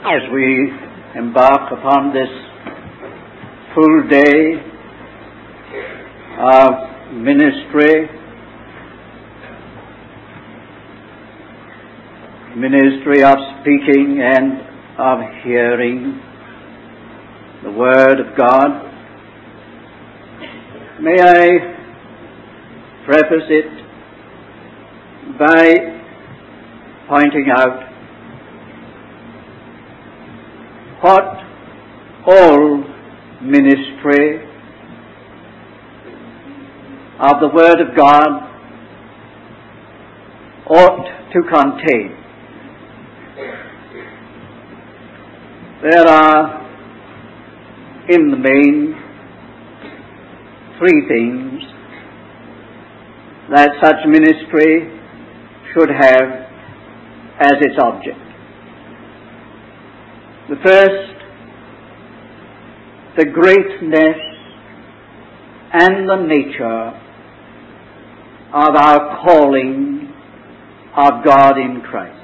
as we embark upon this full day of ministry of speaking and of hearing the Word of God, may I preface it by pointing out what all ministry of the Word of God ought to contain. There are, in the main, three things that such ministry should have as its object. The first, the greatness and the nature of our calling of God in Christ.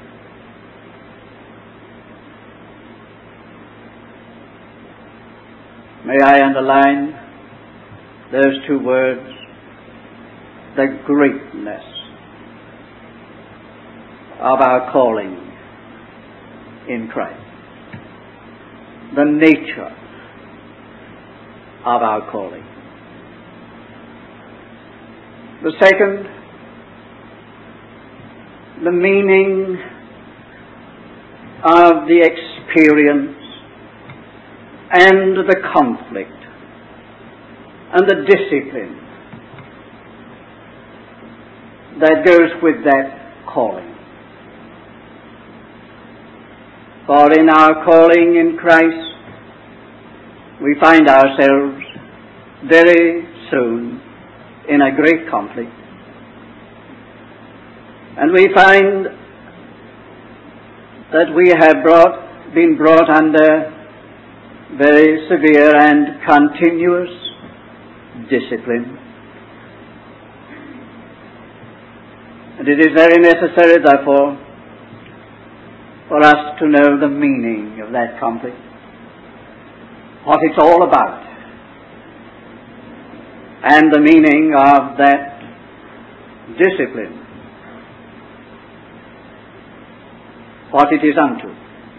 May I underline those two words, the greatness of our calling in Christ. The nature of our calling. The second, the meaning of the experience and the conflict and the discipline that goes with that calling. For in our calling in Christ, we find ourselves very soon in a great conflict. And we find that we have been brought under very severe and continuous discipline. And it is very necessary, therefore, for us to know the meaning of that conflict, what it's all about, and the meaning of that discipline, what it is unto.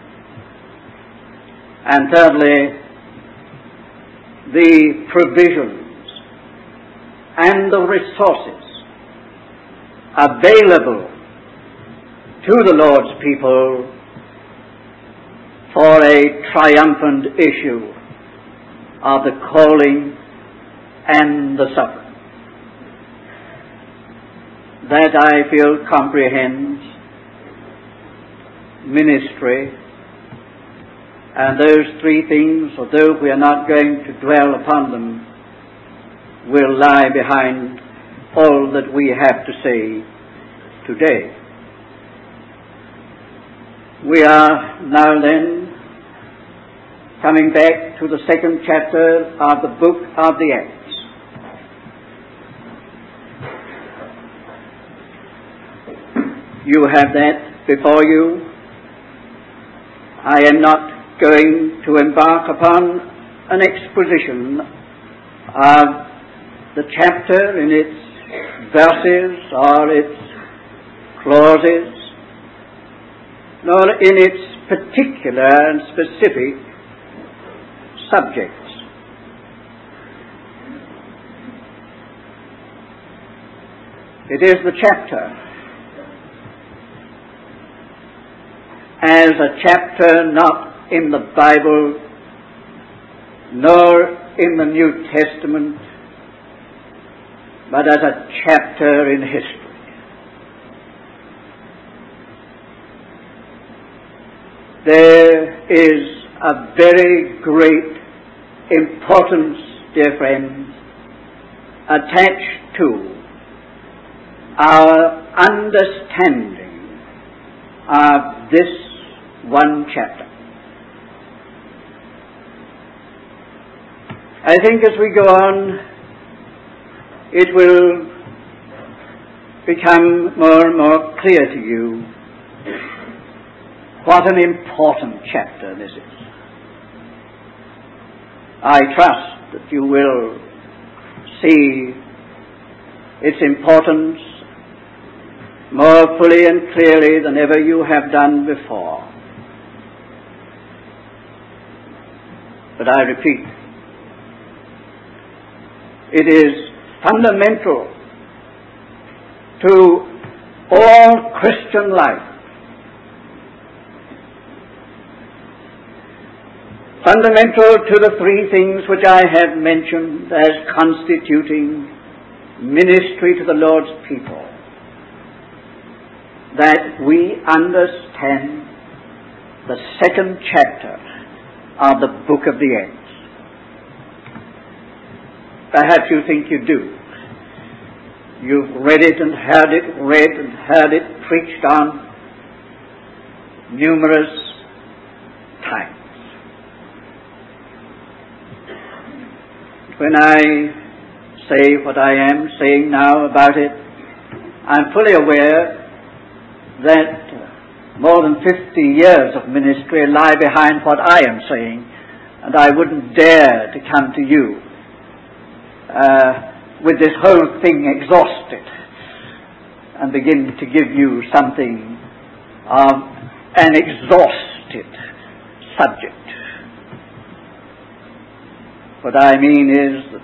And thirdly, the provisions and the resources available to the Lord's people for a triumphant issue of the calling and the suffering. That, I feel, comprehends ministry. And those three things, although we are not going to dwell upon them, will lie behind all that we have to say today. We are now then coming back to the second chapter of the book of the Acts. You have that before you. I am not going to embark upon an exposition of the chapter in its verses or its clauses, nor in its particular and specific subjects. It is the chapter as a chapter not in the Bible nor in the New Testament, but as a chapter in history. There is a very great importance, dear friends, attached to our understanding of this one chapter. I think as we go on, it will become more and more clear to you What an important chapter this is. I trust that you will see its importance more fully and clearly than ever you have done before. But I repeat, it is fundamental to all Christian life. Fundamental to the three things which I have mentioned as constituting ministry to the Lord's people, that we understand the second chapter of the book of the Acts. Perhaps you think you do. You've read it and heard it preached on numerous times. When I say what I am saying now about it, I'm fully aware that more than 50 years of ministry lie behind what I am saying, and I wouldn't dare to come to you with this whole thing exhausted and begin to give you something of an exhausted subject. What I mean is that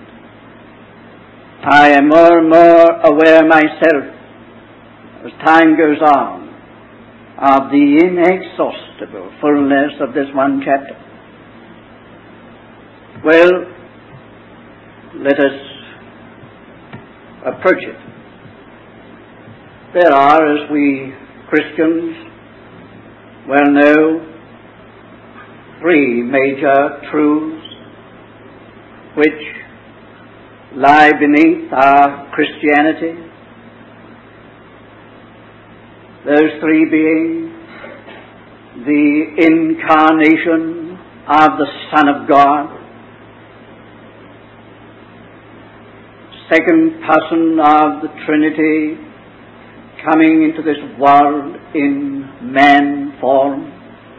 I am more and more aware myself as time goes on of the inexhaustible fullness of this one chapter. Well, let us approach it. There are, as we Christians well know, three major truths which lie beneath our Christianity. Those three being the incarnation of the Son of God, second person of the Trinity coming into this world in man form,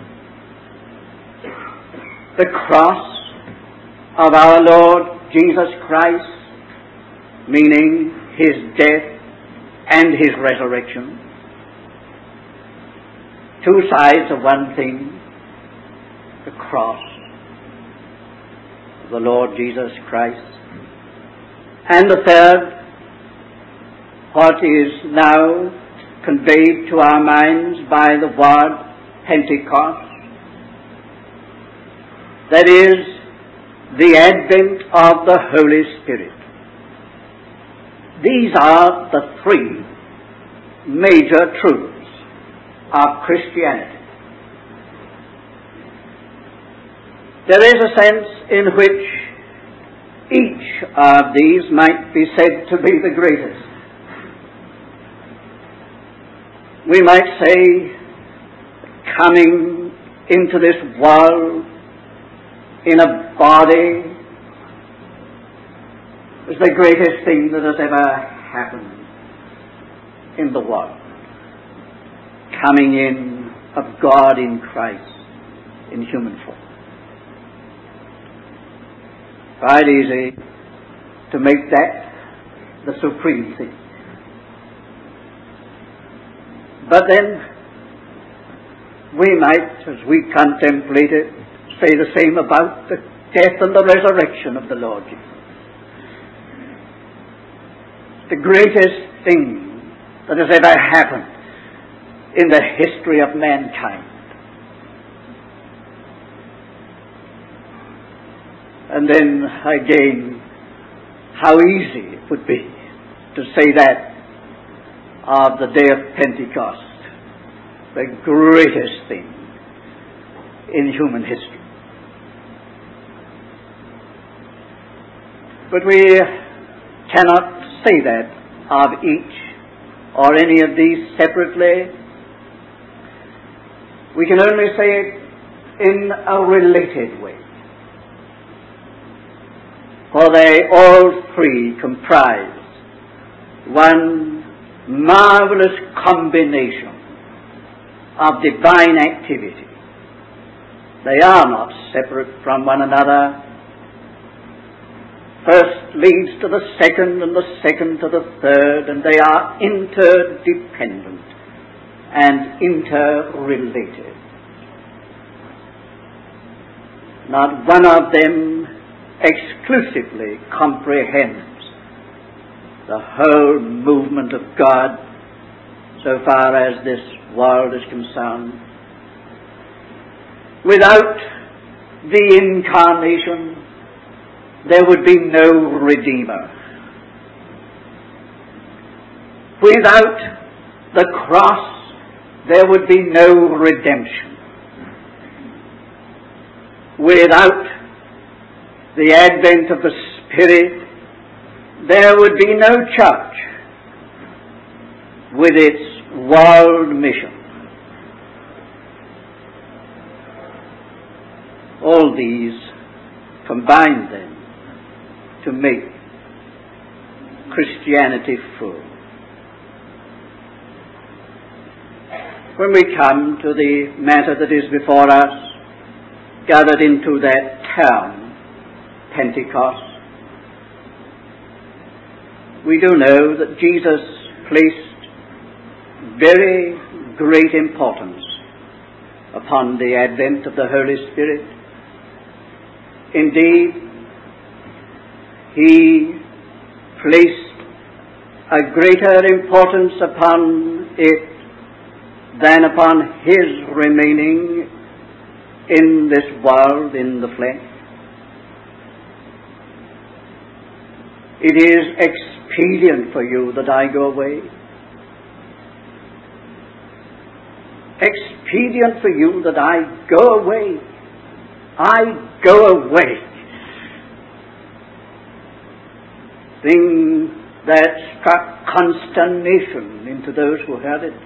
the cross of our Lord Jesus Christ, meaning his death and his resurrection. Two sides of one thing, the cross of the Lord Jesus Christ. And the third, what is now conveyed to our minds by the word Pentecost, that is, the advent of the Holy Spirit. These are the three major truths of Christianity. There is a sense in which each of these might be said to be the greatest. We might say, coming into this world in a body is the greatest thing that has ever happened in the world. Coming in of God in Christ in human form. Quite easy to make that the supreme thing. But then we might, as we contemplate it, say the same about the death and the resurrection of the Lord Jesus. The greatest thing that has ever happened in the history of mankind. And then again, how easy it would be to say that of the day of Pentecost, the greatest thing in human history. But we cannot say that of each or any of these separately. We can only say it in a related way. For they all three comprise one marvelous combination of divine activity. They are not separate from one another. First leads to the second, and the second to the third, and they are interdependent and interrelated. Not one of them exclusively comprehends the whole movement of God so far as this world is concerned. Without the incarnation, there would be no Redeemer. Without the cross, there would be no redemption. Without the advent of the Spirit, there would be no church with its world mission. All these combine then to make Christianity full. When we come to the matter that is before us, gathered into that term, Pentecost, we do know that Jesus placed very great importance upon the advent of the Holy Spirit. Indeed, He placed a greater importance upon it than upon His remaining in this world in the flesh. It is expedient for you that I go away. Expedient for you that I go away. I go away. Thing that struck consternation into those who heard it.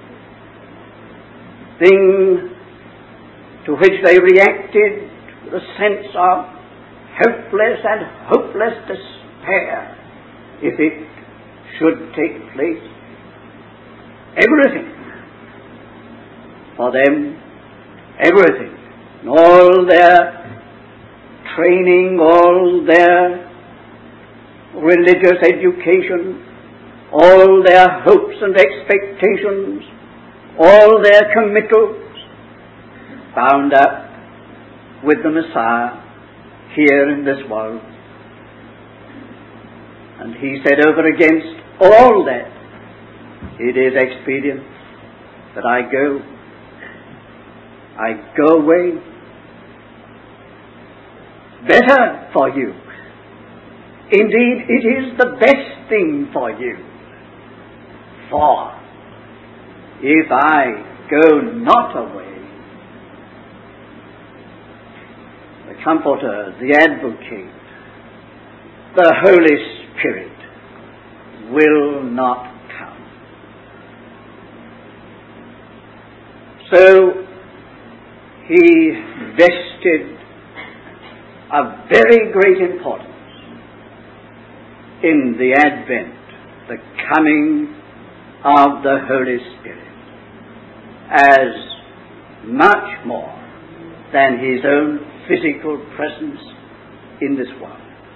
Thing to which they reacted with a sense of helpless and hopeless despair if it should take place. Everything for them, everything, and all their training, all their religious education, all their hopes and expectations, all their committals, bound up with the Messiah here in this world. And He said over against all that, it is expedient that I go away. Better for you. Indeed, it is the best thing for you. For if I go not away, the Comforter, the Advocate, the Holy Spirit will not come. So He vested a very great importance in the advent, the coming of the Holy Spirit, as much more than His own physical presence in this world.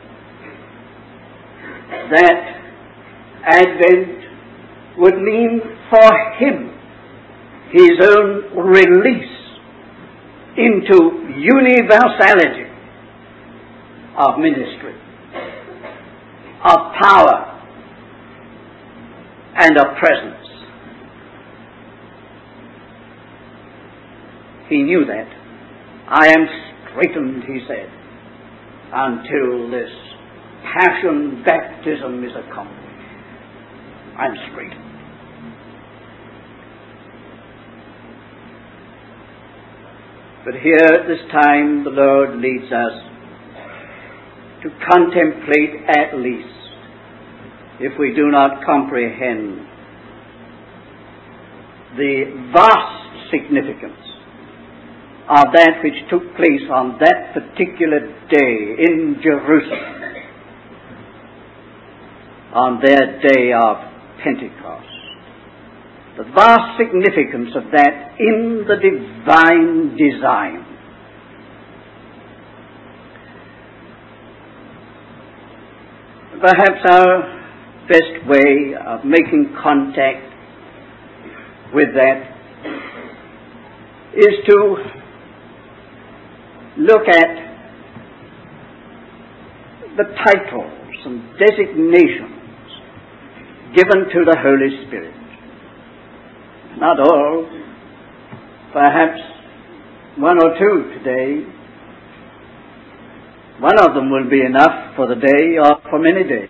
That advent would mean for Him His own release into universality of ministry, of power, and of presence. He knew that. I am straitened, He said, until this passion baptism is accomplished. I'm straitened. But here at this time the Lord leads us to contemplate at least, if we do not comprehend, the vast significance of that which took place on that particular day in Jerusalem, on their day of Pentecost. the vast significance of that in the divine design. Perhaps our best way of making contact with that is to look at the titles and designations given to the Holy Spirit. Not all, perhaps one or two today. One of them will be enough for the day or for many days.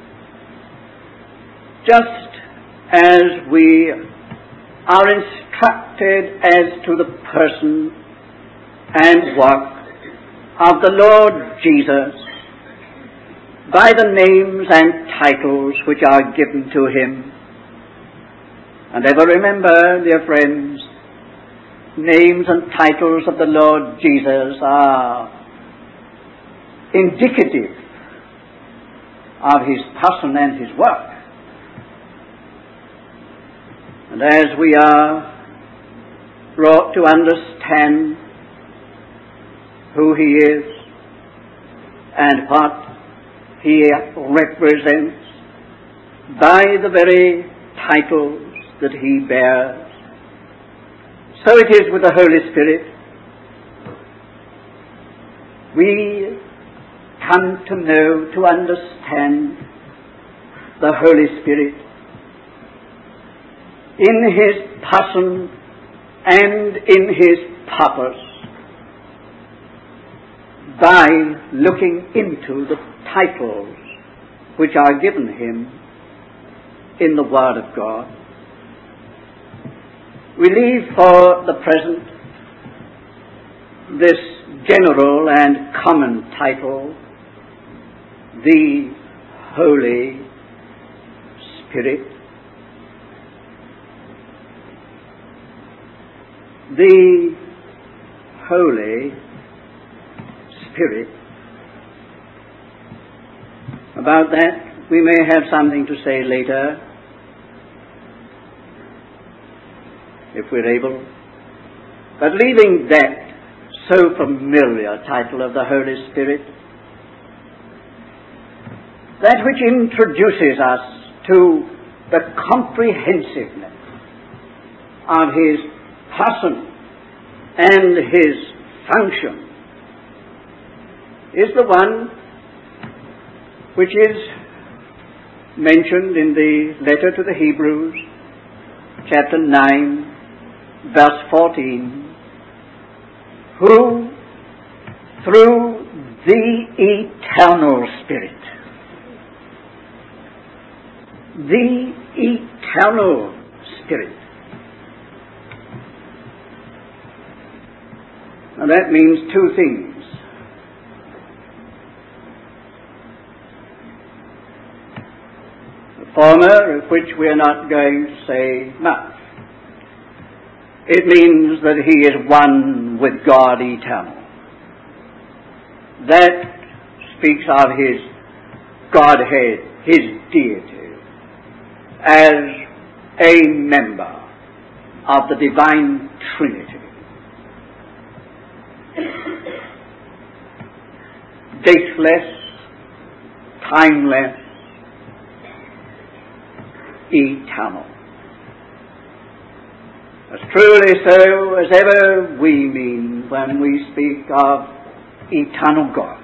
Just as we are instructed as to the person and work of the Lord Jesus by the names and titles which are given to him. And ever remember, dear friends, names and titles of the Lord Jesus are indicative of his person and his work. And as we are brought to understand who he is and what he represents by the very titles that he bears, so it is with the Holy Spirit. We come to know, to understand the Holy Spirit in his person and in his purpose by looking into the titles which are given him in the Word of God. We leave for the present this general and common title, the Holy Spirit. The Holy Spirit. About that we may have something to say later, if we're able. But leaving that so familiar title of the Holy Spirit, that which introduces us to the comprehensiveness of his person and his function, is the one which is mentioned in the letter to the Hebrews, chapter 9, verse 14, who through the eternal Spirit, the eternal Spirit. Now that means two things. The former, of which we are not going to say much. It means that he is one with God eternal. That speaks of his Godhead, his deity, as a member of the divine Trinity. Dateless, timeless, eternal. As truly so as ever we mean when we speak of eternal God.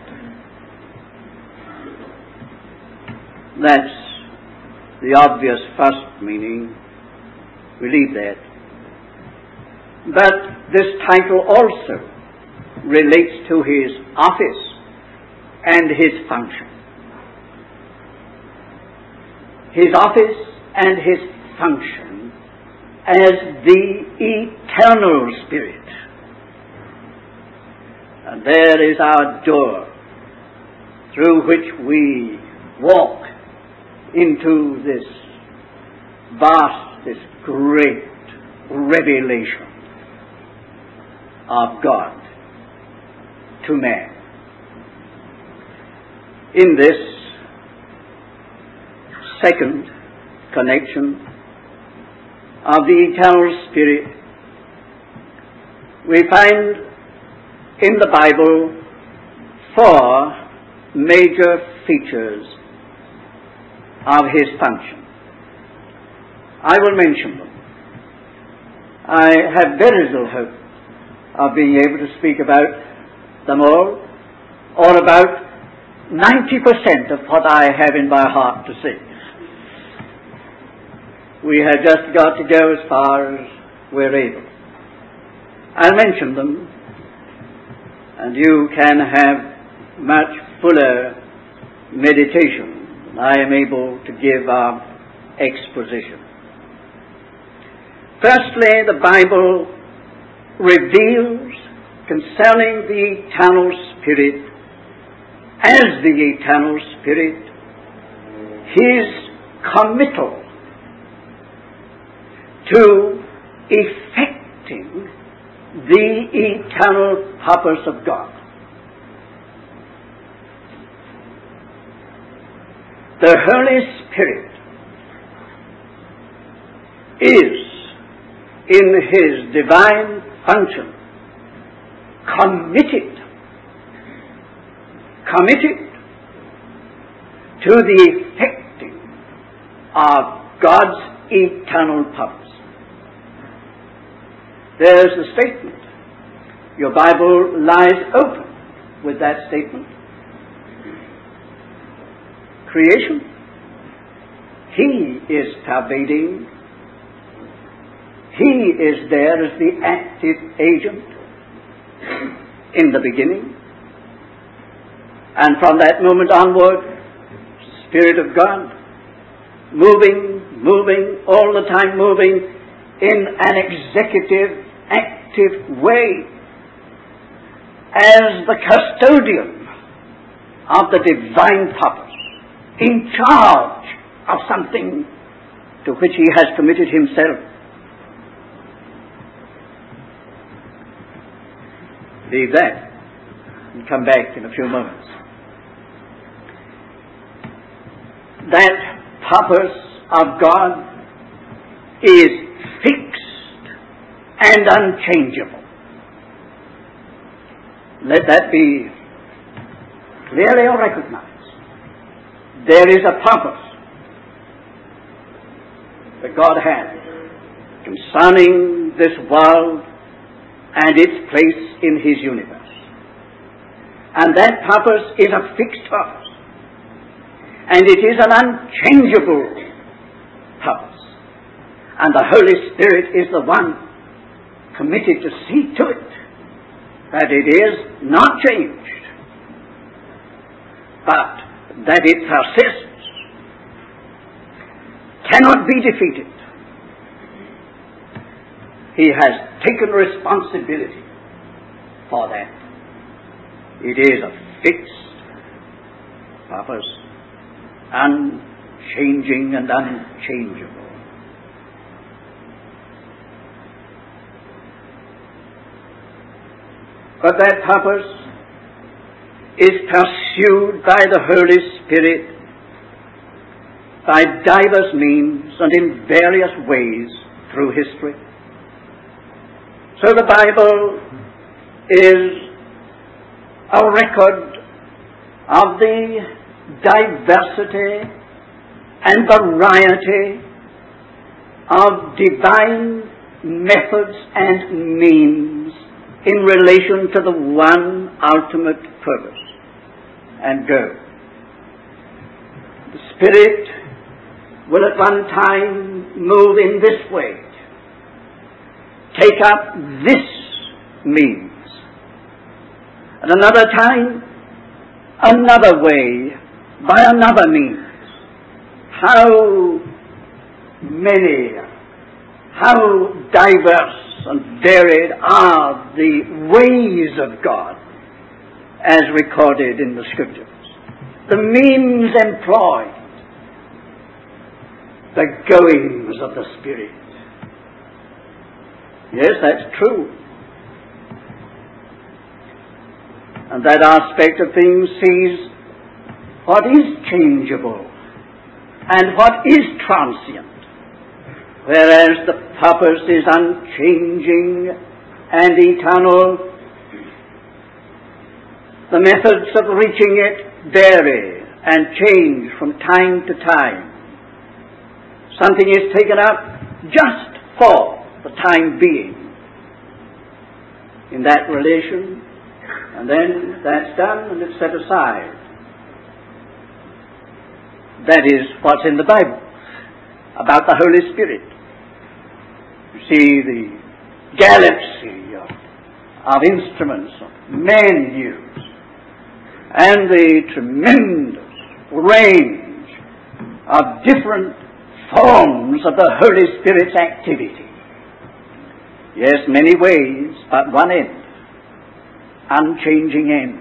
That's the obvious first meaning. We leave that. But this title also relates to his office and his function. His office and his function as the eternal Spirit. And there is our door through which we walk into this vast, this great revelation of God to man. In this second connection, of the eternal Spirit, we find in the Bible 4 major features of his function. I will mention them. I have very little hope of being able to speak about them all, or about 90% of what I have in my heart to say. We have just got to go as far as we're able. I'll mention them, and you can have much fuller meditation than I am able to give of exposition. Firstly, the Bible reveals concerning the eternal Spirit, as the eternal Spirit, his committal to effecting the eternal purpose of God. The Holy Spirit is, in his divine function, committed to the effecting of God's eternal purpose. There's the statement. Your Bible lies open with that statement. Creation. He is pervading. He is there as the active agent in the beginning. And from that moment onward, Spirit of God, moving, all the time moving in an executive, active way, as the custodian of the divine purpose, in charge of something to which he has committed himself. Leave that and come back in a few moments. That purpose of God is fixed and unchangeable. Let that be clearly recognized. There is a purpose that God has concerning this world and its place in his universe. And that purpose is a fixed purpose. And it is an unchangeable purpose. And the Holy Spirit is the one committed to see to it that it is not changed, but that it persists, cannot be defeated. He has taken responsibility for that. It is a fixed purpose, unchanging and unchangeable. But that purpose is pursued by the Holy Spirit by diverse means and in various ways through history. So the Bible is a record of the diversity and variety of divine methods and means in relation to the one ultimate purpose and goal. The Spirit will at one time move in this way, take up this means, at another time another way, by another means. How many, how diverse and varied are the ways of God as recorded in the Scriptures. The means employed, the goings of the Spirit. Yes, that's true. And that aspect of things sees what is changeable and what is transient, whereas the purpose is unchanging and eternal. The methods of reaching it vary and change from time to time. Something is taken up just for the time being in that relation, and then that's done and it's set aside. That is what's in the Bible about the Holy Spirit. You see the galaxy of instruments men use, and the tremendous range of different forms of the Holy Spirit's activity. Yes, many ways, but one end, unchanging end.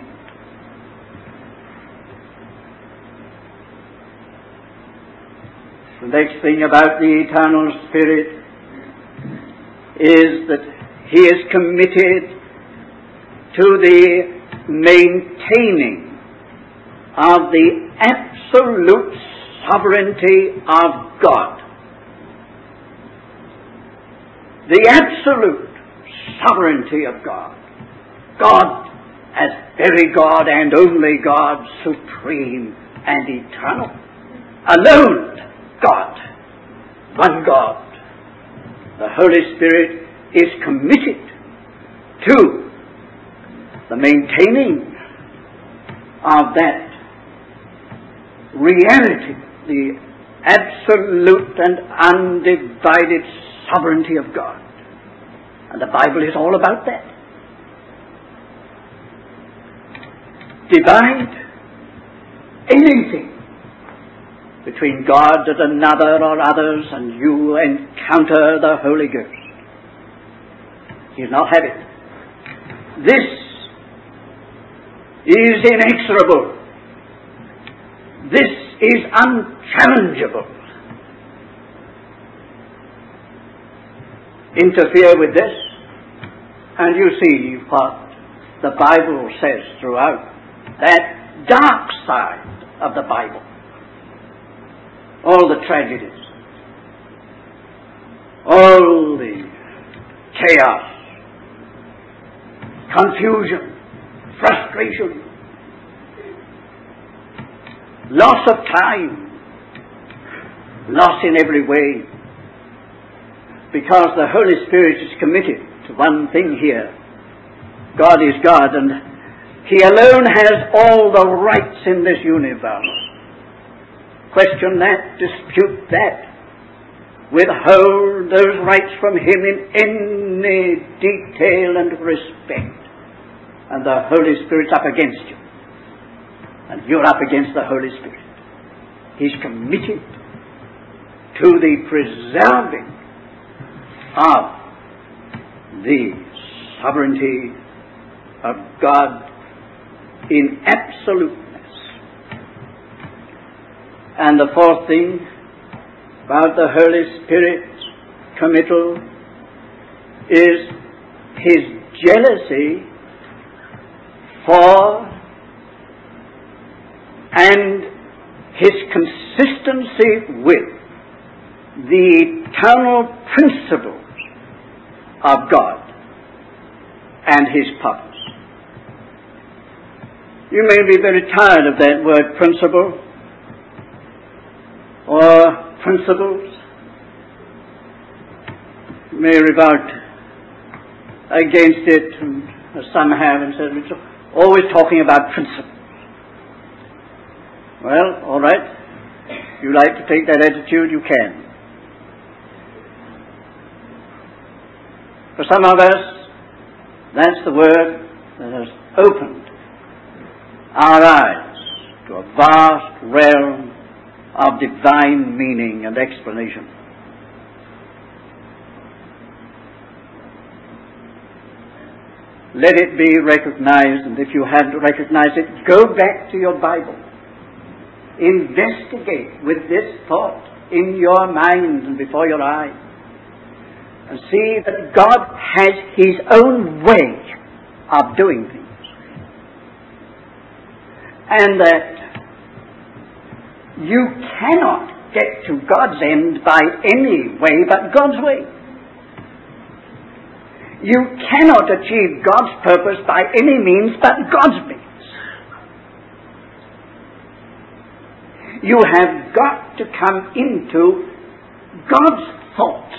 The next thing about the eternal Spirit is that He is committed to the maintaining of the absolute sovereignty of God. The absolute sovereignty of God. God as very God and only God, supreme and eternal. Alone God. One God. The Holy Spirit is committed to the maintaining of that reality, the absolute and undivided sovereignty of God. And the Bible is all about that. Divide anything between God and another or others, and you encounter the Holy Ghost. He'll not have it. This is inexorable. This is unchallengeable. Interfere with this, and you see what the Bible says throughout that dark side of the Bible. All the tragedies, all the chaos, confusion, frustration, loss of time, loss in every way, because the Holy Spirit is committed to one thing here. God is God, and He alone has all the rights in this universe. Question that, dispute that, withhold those rights from Him in any detail and respect, and the Holy Spirit's up against you, and you're up against the Holy Spirit. He's committed to the preserving of the sovereignty of God in absoluteness. And the fourth thing about the Holy Spirit's committal is His jealousy for and His consistency with the eternal principles of God and His purpose. You may be very tired of that word principle or principles. You may revolt against it, and some have, and said it's always talking about principles. Well, all right. If you like to take that attitude, you can. For some of us, that's the word that has opened our eyes to a vast realm of divine meaning and explanation. Let it be recognized, and if you haven't recognized it, go back to your Bible. Investigate with this thought in your mind and before your eyes, and see that God has His own way of doing things, and that you cannot get to God's end by any way but God's way. You cannot achieve God's purpose by any means but God's means. You have got to come into God's thoughts,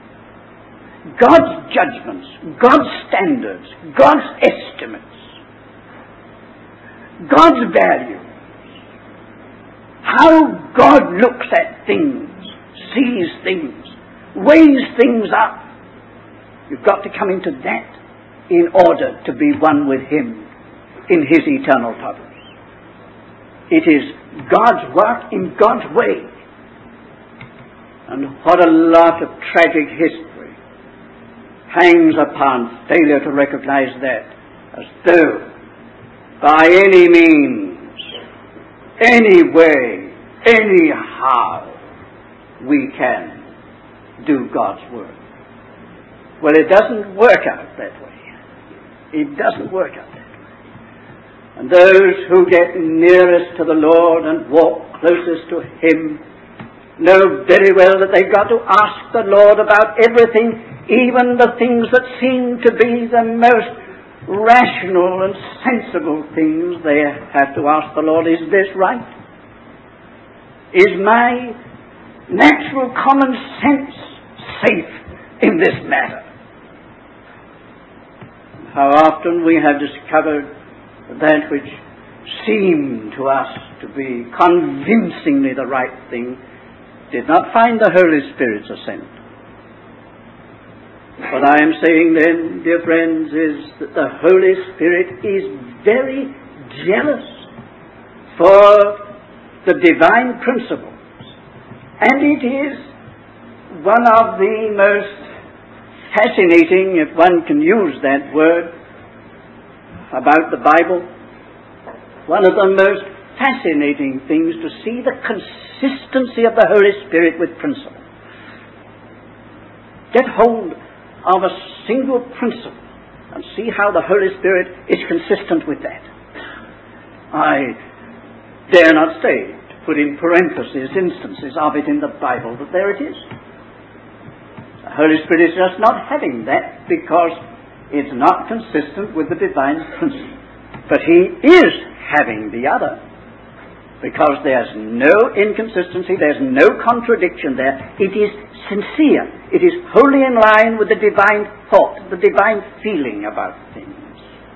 God's judgments, God's standards, God's estimates, God's values. How God looks at things, sees things, weighs things up. You've got to come into that in order to be one with Him in His eternal purpose. It is God's work in God's way. And what a lot of tragic history hangs upon failure to recognize that, as though by any means, any way, anyhow, we can do God's work. Well, it doesn't work out that way. It doesn't work out that way. And those who get nearest to the Lord and walk closest to Him know very well that they've got to ask the Lord about everything, even the things that seem to be the most rational and sensible things. They have to ask the Lord, is this right? Is my natural common sense safe in this matter? How often we have discovered that which seemed to us to be convincingly the right thing did not find the Holy Spirit's assent. What I am saying then, dear friends, is that the Holy Spirit is very jealous for the divine principles. And it is one of the most fascinating, if one can use that word, about the Bible, one of the most fascinating things to see the consistency of the Holy Spirit with principle. Get hold of a single principle and see how the Holy Spirit is consistent with that. I dare not say, to put in parentheses, instances of it in the Bible, but there it is. The Holy Spirit is just not having that because it's not consistent with the divine principle. But He is having the other, because there's no inconsistency, there's no contradiction there. It is sincere. It is wholly in line with the divine thought, the divine feeling about things.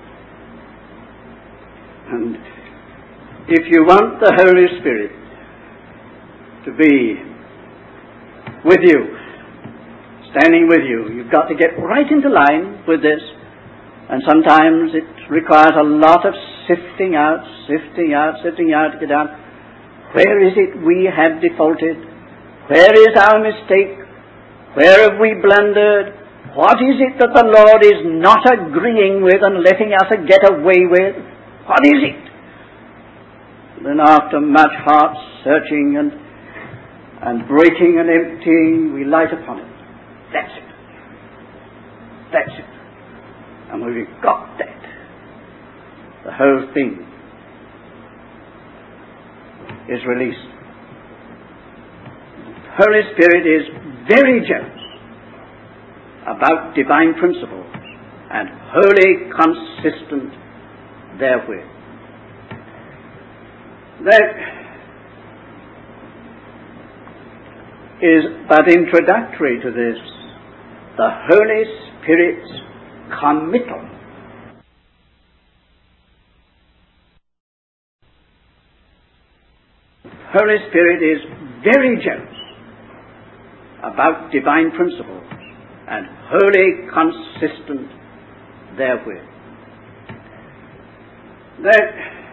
And if you want the Holy Spirit to be with you, standing with you, you've got to get right into line with this. And sometimes it requires a lot of sifting out to get down. Where is it we have defaulted? Where is our mistake? Where have we blundered? What is it that the Lord is not agreeing with and letting us get away with? What is it? Then after much heart searching and breaking and emptying, we light upon it. That's it. That's it. And when we've got that, the whole thing is released. The Holy Spirit is very jealous about divine principles and wholly consistent therewith. That is but introductory to this, the Holy Spirit's committal. Holy Spirit is very jealous about divine principles and wholly consistent therewith. That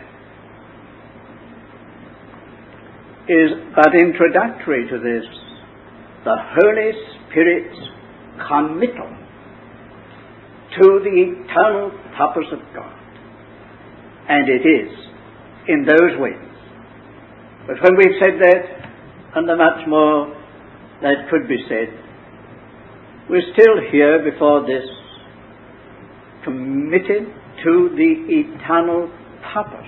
is but introductory to this, the Holy Spirit's committal to the eternal purpose of God. And it is in those ways. But when we've said that, and the much more that could be said, we're still here before this, committed to the eternal purpose.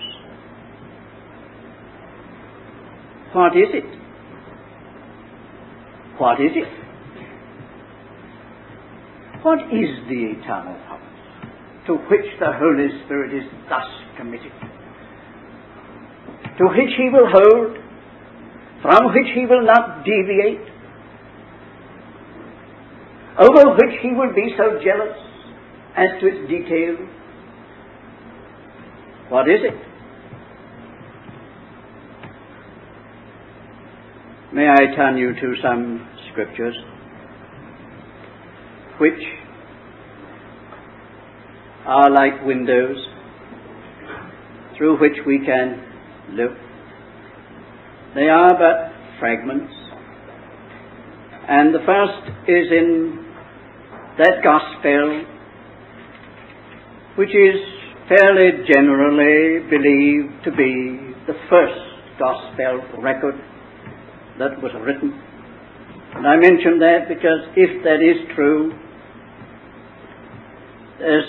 What is it? What is it? What is the eternal promise to which the Holy Spirit is thus committed? To which He will hold, from which He will not deviate, over which He will be so jealous as to its details? What is it? May I turn you to some scriptures which are like windows through which we can look. They are but fragments, and the first is in that gospel which is fairly generally believed to be the first gospel record that was written. And I mention that because if that is true, there's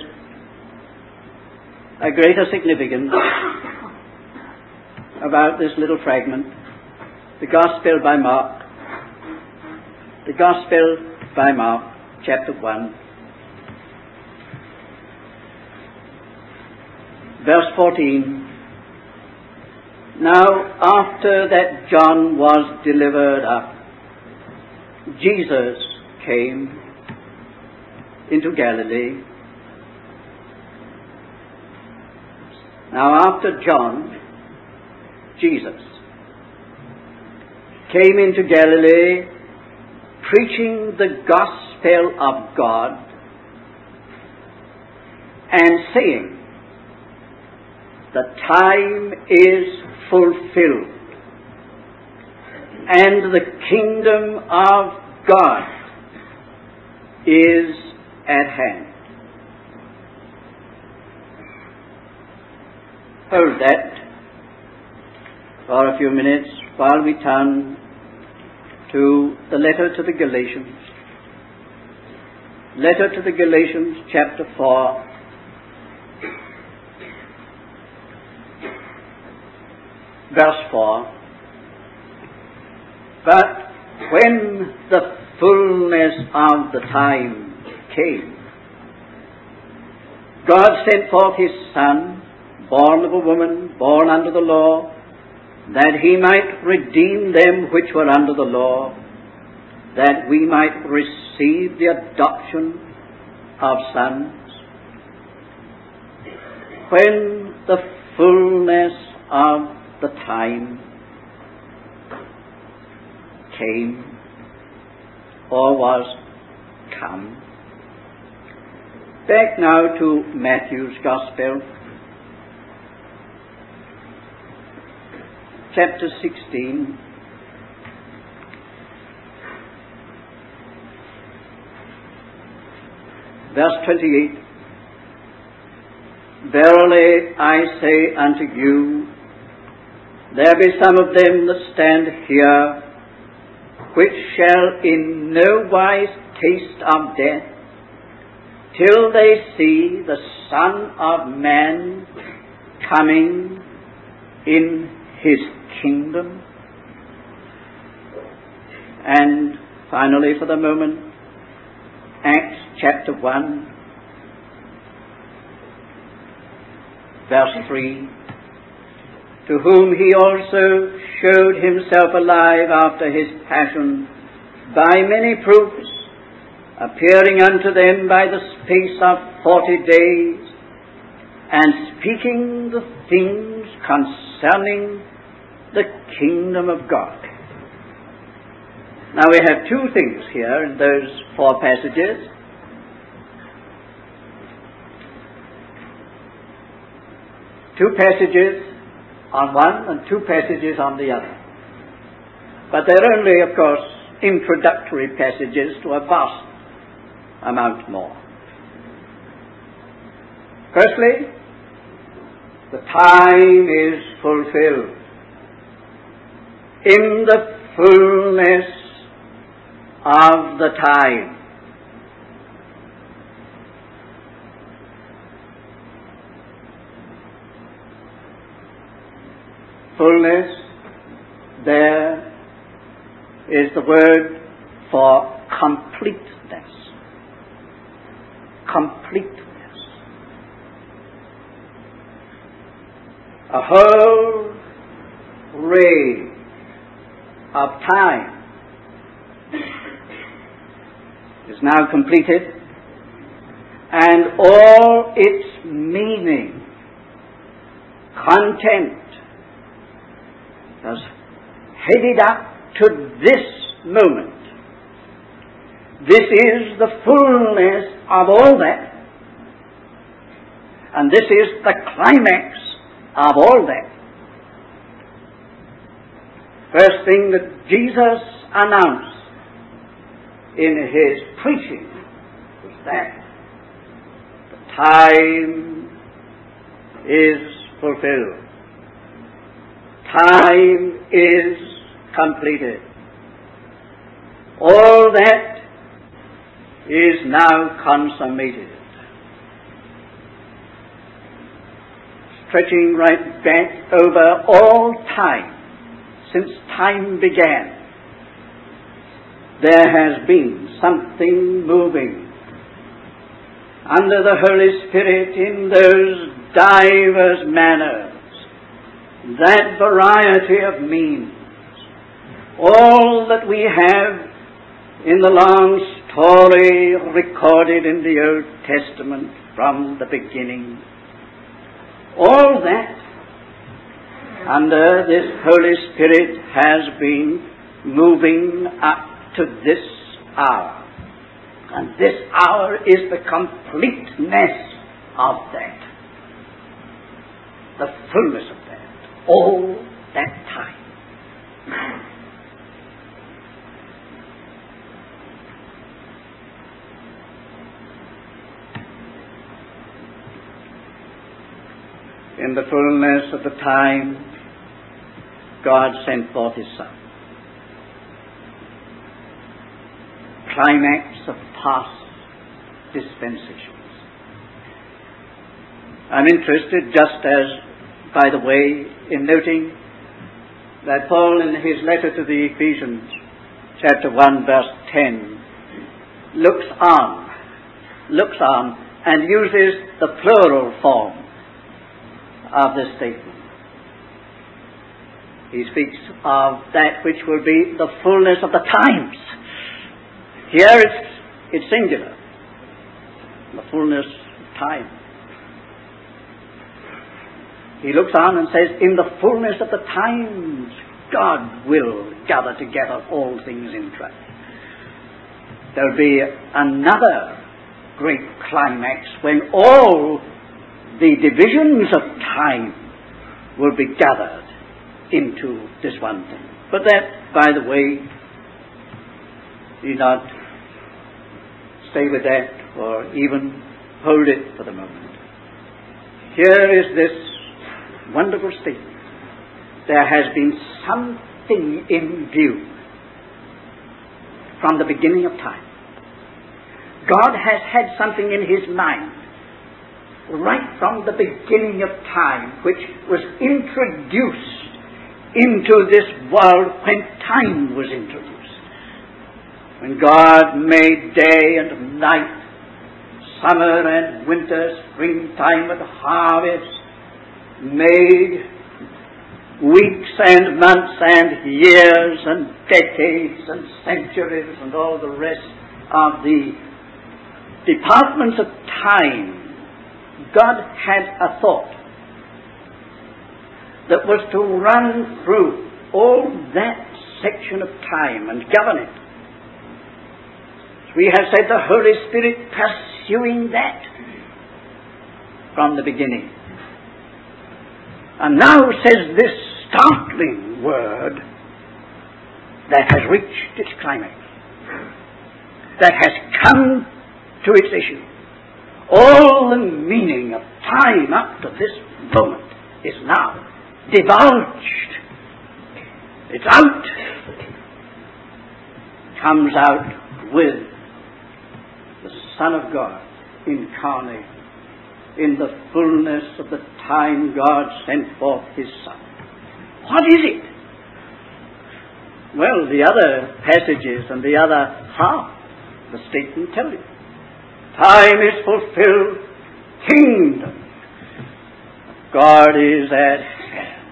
a greater significance about this little fragment, the Gospel by Mark. The Gospel by Mark, chapter 1, verse 14. Now, after that John was delivered up, Jesus came into Galilee. Now, after John, Jesus came into Galilee, preaching the gospel of God and saying, the time is fulfilled, and the kingdom of God is at hand. Hold that for a few minutes while we turn to the letter to the Galatians. Letter to the Galatians, chapter 4. Verse 4. But when the fullness of the time came, God sent forth His Son, born of a woman, born under the law, that He might redeem them which were under the law, that we might receive the adoption of sons. When the fullness of the time came, or was come. Back now to Matthew's Gospel, chapter 16. Verse 28. Verily I say unto you, there be some of them that stand here, which shall in no wise taste of death, till they see the Son of Man coming in His kingdom. And finally, for the moment, Acts chapter 1, verse 3. To whom He also showed Himself alive after His passion by many proofs, appearing unto them by the space of 40 days, and speaking the things concerning the kingdom of God. Now we have two things here in those four passages. Two passages on one and two passages on the other. But they're only, of course, introductory passages to a vast amount more. Firstly, the time is fulfilled. In the fullness of the time. Fullness, there is the word for completeness. completeness. A whole range of time is now completed, and all its meaning, content, has headed up to this moment. This is the fullness of all that, and this is the climax of all that. First thing that Jesus announced in his preaching was that the time is fulfilled. Time is completed. All that is now consummated. Stretching right back over all time, since time began, there has been something moving under the Holy Spirit in those divers manners, that variety of means. All that we have in the long story recorded in the Old Testament from the beginning, all that under this Holy Spirit has been moving up to this hour. And this hour is the completeness of that. The fullness of that. All that time. In the fullness of the time, God sent forth His Son. Climax of past dispensations. I'm interested, just as, by the way, in noting that Paul in his letter to the Ephesians, chapter 1, verse 10, looks on, and uses the plural form of this statement. He speaks of that which will be the fullness of the times. Here it's singular. The fullness of time. He looks on and says, in the fullness of the times, God will gather together all things in Christ. There will be another great climax when all the divisions of time will be gathered into this one thing. But that, by the way, need not stay with that or even hold it for the moment. Here is this wonderful statement. There has been something in view from the beginning of time. God has had something in His mind right from the beginning of time, which was introduced into this world when time was introduced. When God made day and night, summer and winter, springtime and harvest, made weeks and months and years and decades and centuries and all the rest of the departments of time, God had a thought that was to run through all that section of time and govern it. As we have said, the Holy Spirit pursuing that from the beginning. And now says this startling word that has reached its climax, that has come to its issue. All the meaning of time up to this moment is now divulged. It's out. Comes out with the Son of God incarnate. In the fullness of the time, God sent forth His Son. What is it? Well, the other passages and the other half, the statement tell you. Time is fulfilled. Kingdom of God is at hand.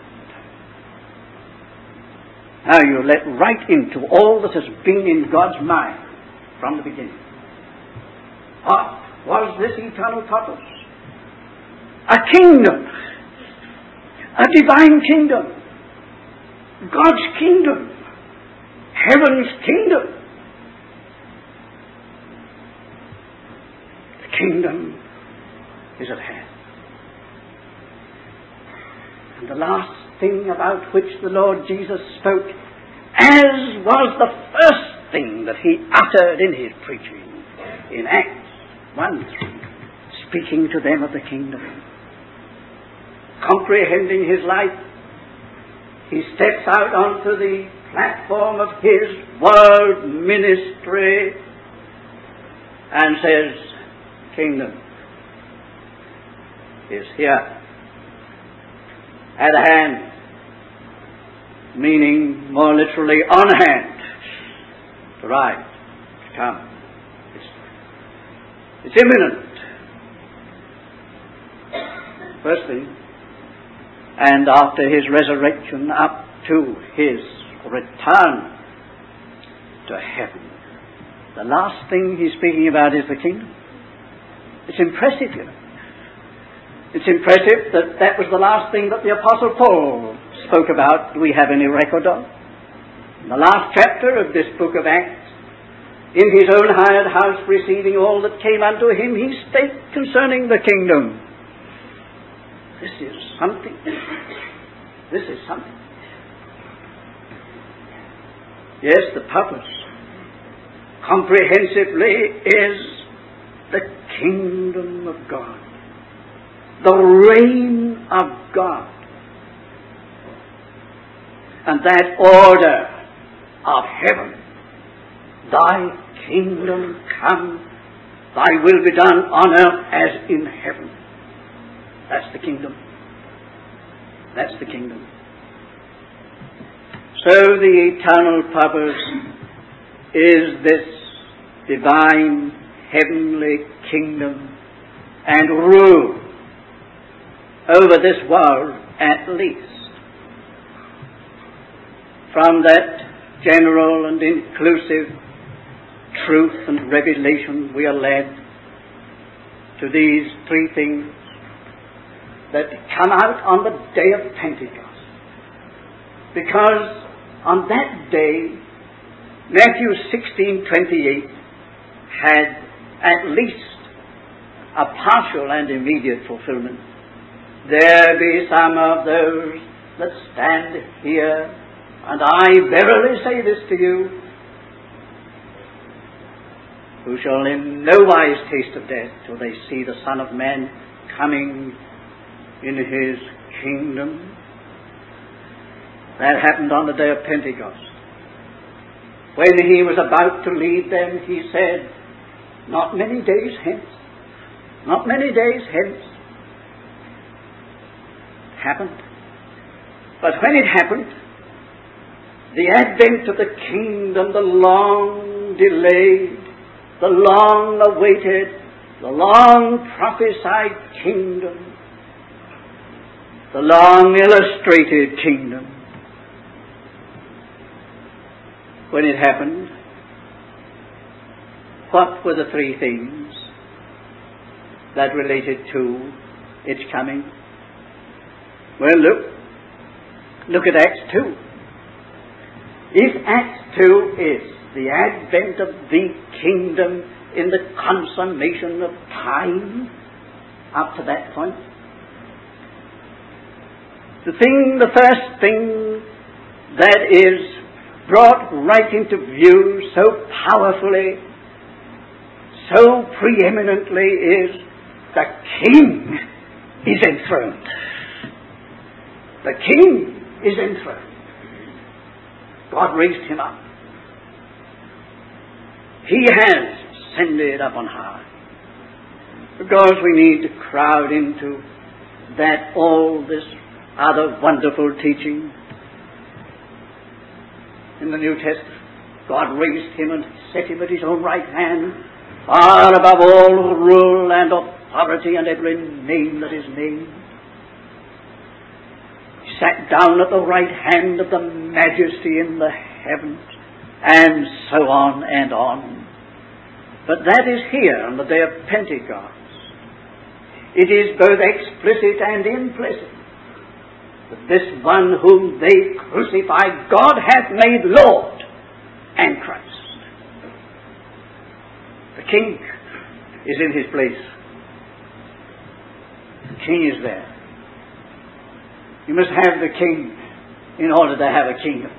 Now you let right into all that has been in God's mind from the beginning. What was this eternal purpose? A kingdom. A divine kingdom. God's kingdom. Heaven's kingdom. The kingdom is at hand. And the last thing about which the Lord Jesus spoke, as was the first thing that he uttered in his preaching, in Acts 1:3, speaking to them of the kingdom. Comprehending his life, he steps out onto the platform of his world ministry and says, kingdom is here, at hand, meaning more literally on hand, to arrive, to come. It's imminent. First thing, and after his resurrection up to his return to heaven. The last thing he's speaking about is the kingdom. It's impressive, you know. It's impressive that that was the last thing that the Apostle Paul spoke about. Do we have any record of? In the last chapter of this book of Acts, in his own hired house receiving all that came unto him, he spake concerning the kingdom. This is something. This is something. Yes, the purpose, comprehensively, is the kingdom of God. The reign of God. And that order of heaven. Thy kingdom come, thy will be done on earth as in heaven. That's the kingdom. That's the kingdom. So the eternal purpose is this divine heavenly kingdom and rule over this world, at least. From that general and inclusive truth and revelation, we are led to these three things that come out on the day of Pentecost. Because on that day, Matthew 16:28 had at least a partial and immediate fulfillment. There be some of those that stand here, and I verily say this to you, who shall in no wise taste of death till they see the Son of Man coming in his kingdom. That happened on the day of Pentecost. When he was about to lead them, he said, not many days hence, not many days hence, happened. But when it happened, the advent of the kingdom, the long delayed, the long awaited, the long prophesied kingdom, the long illustrated kingdom, when it happened, what were the three things that related to its coming? Well, look at Acts 2. If Acts 2 is the advent of the kingdom in the consummation of time up to that point, the first thing that is brought right into view so powerfully, so preeminently, is the King is enthroned. The King is enthroned. God raised him up. He has ascended up on high. Because we need to crowd into that all this other wonderful teaching in the New Testament. God raised him and set him at his own right hand far above all rule and authority and every name that is named. He sat down at the right hand of the Majesty in the heavens, and so on and on. But that is here on the day of Pentecost. It is both explicit and implicit that this one whom they crucified, God hath made Lord and Christ. The King is in his place. The King is there. You must have the King in order to have a kingdom.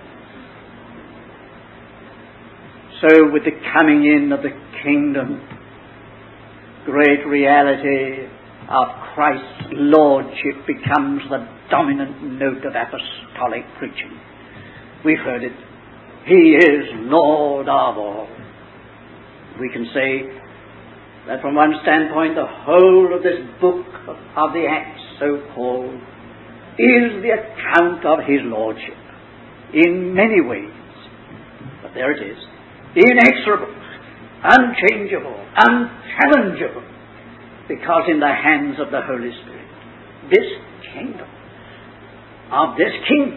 So with the coming in of the kingdom, great reality of Christ's lordship becomes the dominant note of apostolic preaching. We've heard it. He is Lord of all. We can say that from one standpoint, the whole of this book of the Acts, so called, is the account of his lordship in many ways. But there it is. Inexorable, unchangeable, unchallengeable, because in the hands of the Holy Spirit, this kingdom of this King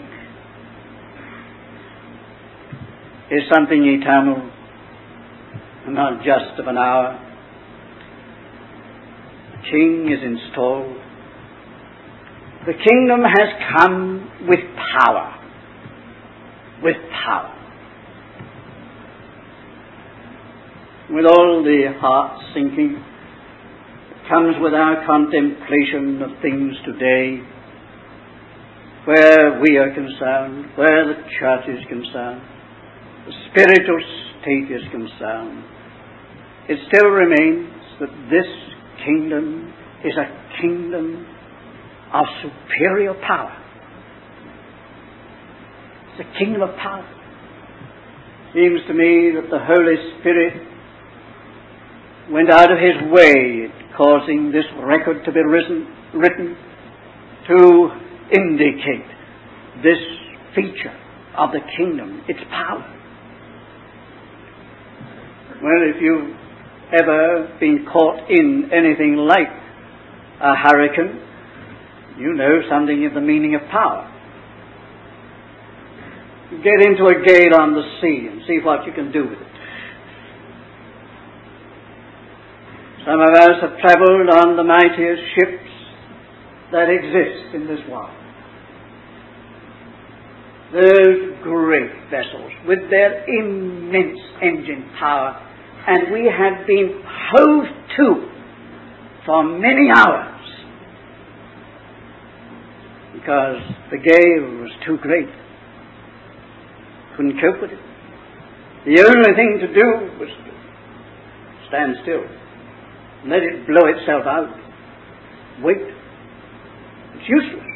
is something eternal, not just of an hour. The King is installed. The kingdom has come with power. With power. With all the heart sinking, it comes with our contemplation of things today, where we are concerned, where the church is concerned, the spiritual state is concerned. It still remains that this kingdom is a kingdom of superior power. It's a kingdom of power. Seems to me that the Holy Spirit went out of his way, causing this record to be written to indicate this feature of the kingdom, its power. Well, if you've ever been caught in anything like a hurricane, you know something of the meaning of power. You get into a gale on the sea and see what you can do with it. Some of us have travelled on the mightiest ships that exist in this world. Those great vessels with their immense engine power, and we have been hove to for many hours because the gale was too great. Couldn't cope with it. The only thing to do was to stand still. Let it blow itself out. Wait. It's useless.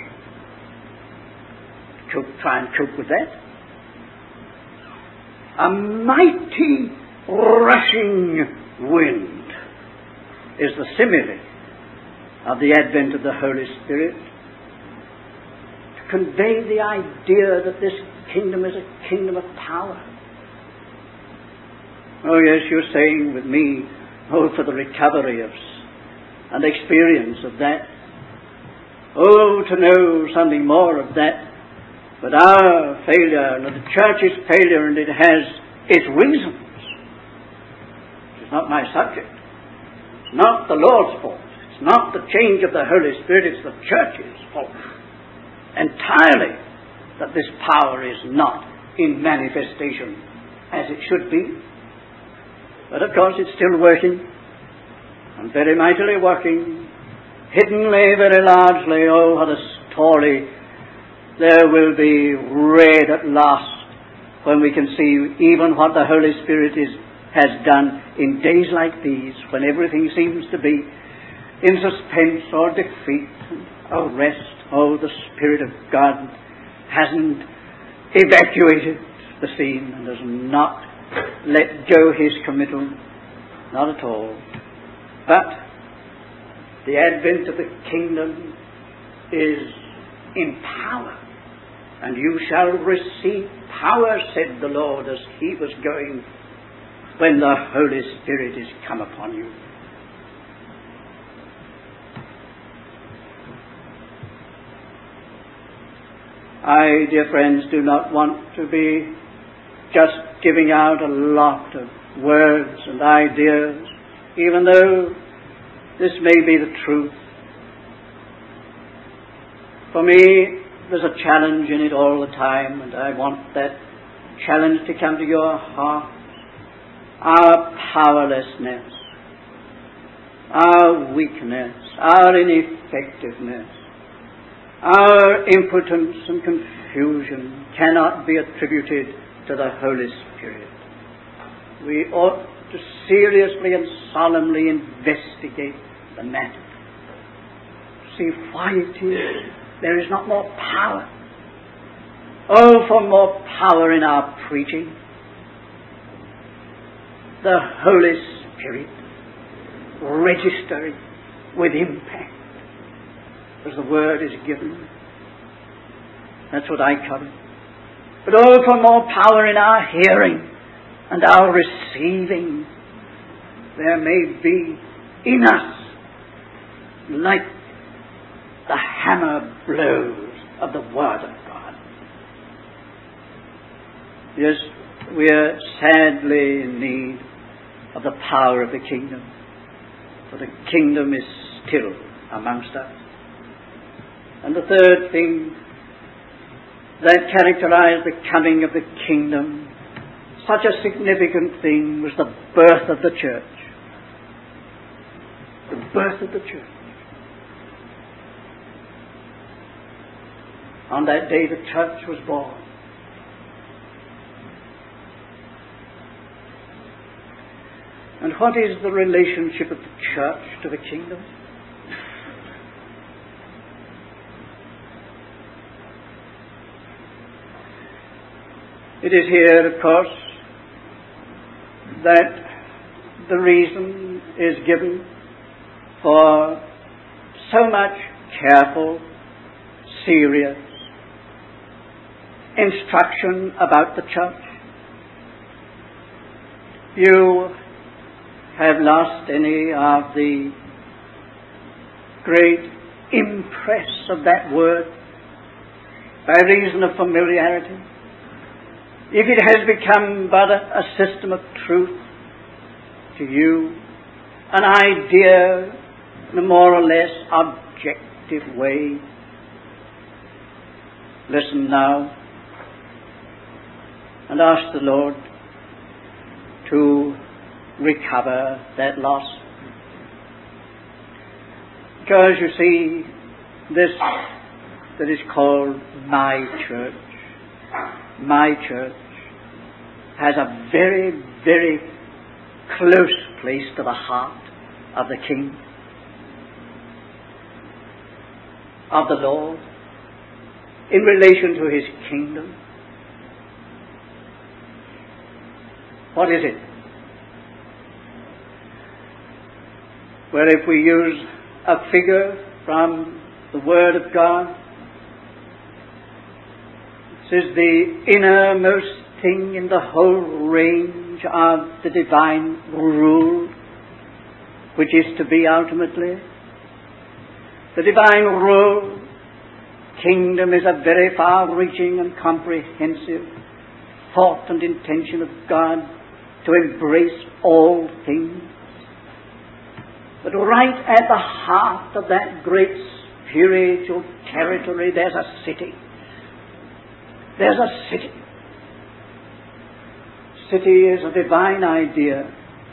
Try and cope with that. A mighty rushing wind is the simile of the advent of the Holy Spirit, to convey the idea that this kingdom is a kingdom of power. Oh yes, you're saying with me, oh, for the recovery of and experience of that. Oh, to know something more of that. But our failure, and the church's failure, and it has its reasons. It's not my subject. It's not the Lord's fault. It's not the change of the Holy Spirit. It's the church's fault. Entirely that this power is not in manifestation as it should be. But of course it's still working, and very mightily working, hiddenly, very largely. Oh, what a story there will be read at last when we can see even what the Holy Spirit has done in days like these, when everything seems to be in suspense or defeat or rest. Oh, the Spirit of God hasn't evacuated the scene and has not let go his committal, not at all. But the advent of the kingdom is in power, and you shall receive power, said the Lord, as he was going when the Holy Spirit is come upon you. I, dear friends, do not want to be just giving out a lot of words and ideas, even though this may be the truth. For me, there's a challenge in it all the time, and I want that challenge to come to your heart. Our powerlessness, our weakness, our ineffectiveness, our impotence and confusion cannot be attributed to the Holy Spirit. We ought to seriously and solemnly investigate the matter. See why it is there is not more power. Oh, for more power in our preaching. The Holy Spirit registering with impact as the word is given. That's what I cover. But oh, for more power in our hearing and our receiving. There may be in us, like the hammer blows of the Word of God. Yes, we are sadly in need of the power of the kingdom, for the kingdom is still amongst us. And the third thing that characterized the coming of the kingdom, such a significant thing, was the birth of the church. The birth of the church. On that day the church was born. And what is the relationship of the church to the kingdom? It is here, of course, that the reason is given for so much careful, serious instruction about the church. You have lost any of the great impress of that word by reason of familiarity. If it has become but a system of truth to you, an idea in a more or less objective way, listen now and ask the Lord to recover that loss. Because you see, this that is called my church has a very, very close place to the heart of the King, of the Lord, in relation to His kingdom. What is it? Well, if we use a figure from the Word of God, it is the innermost thing in the whole range of the divine rule, which is to be ultimately. The divine rule, kingdom, is a very far-reaching and comprehensive thought and intention of God to embrace all things. But right at the heart of that great spiritual territory, there's a city. There's a city. City is a divine idea,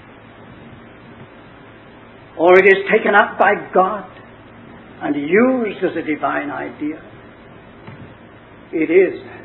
or it is taken up by God and used as a divine idea. It is